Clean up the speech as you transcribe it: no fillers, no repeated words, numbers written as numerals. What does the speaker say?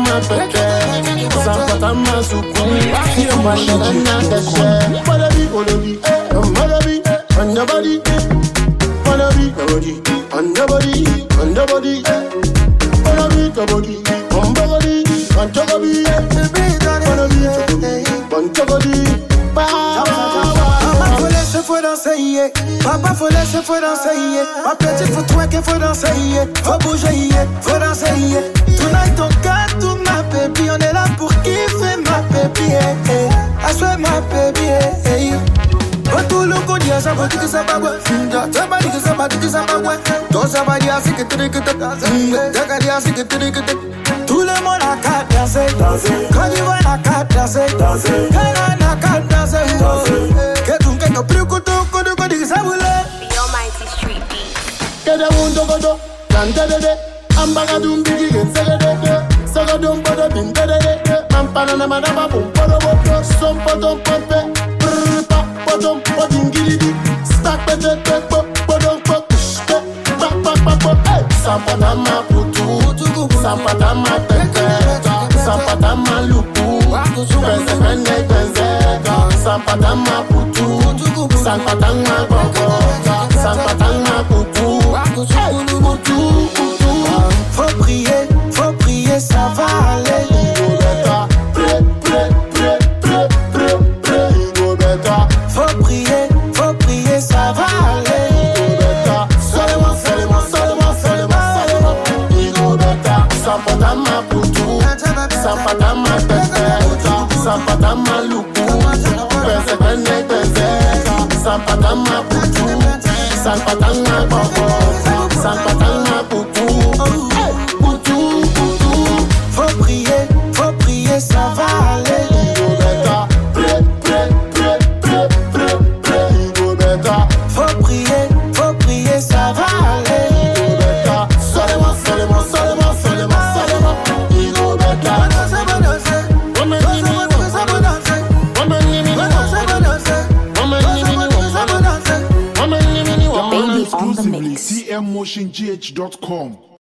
ma peke, sampata ma suku, fie mwanda na keshe. Wanna be, on your body, wanna be, on your body, on your body, wanna be, your body, on your body, on your body, wanna be, on your body. Maman faut laisser, faut danser, yeah. Papa faut laisser, faut danser, yeah. Ma petite faut twerker, faut danser, yeah. Faut bouger, yeah. Faut danser, yeah. Tonight on garde tout ma baby, on est là pour kiffer ma baby, yeah. I swear my baby, yeah. Tout le monde dit à ça, que ça va, ouais. Somebody que ça va, que ça va, ouais. Tout ça va dire, c'est que tu tout le monde a qu'à danser, quand il va la qu'à danser, quand il a qu'à danser, que tu n'es pas plus que tu dis ça voulait. Your mighty street beat. Que de mundo godo, canta de, ambaga dumbigi gensegede, sagadum bodo bingede, ampana na manaba bum bodo bodo, som potom pompe, pa potom podingidi, stack pete bodom pop, pa, sampata ma putu, sampata ma pete, sampata ma lupu, benze, sampata ma putu, sampata ma boko, sampata ma putu, putu. Faut prier, ça va aller. Faut prier, ça va aller. Seulement. Sampata ma putu, sampata ma pete, sampata ma lupu, benze, sampata ma putu, sampata ma boko, sampata ma putu, putu. Faut prier, ça va aller. Faut prier, ça va aller. Seulement. Baby on the mix. CMMotionGH.com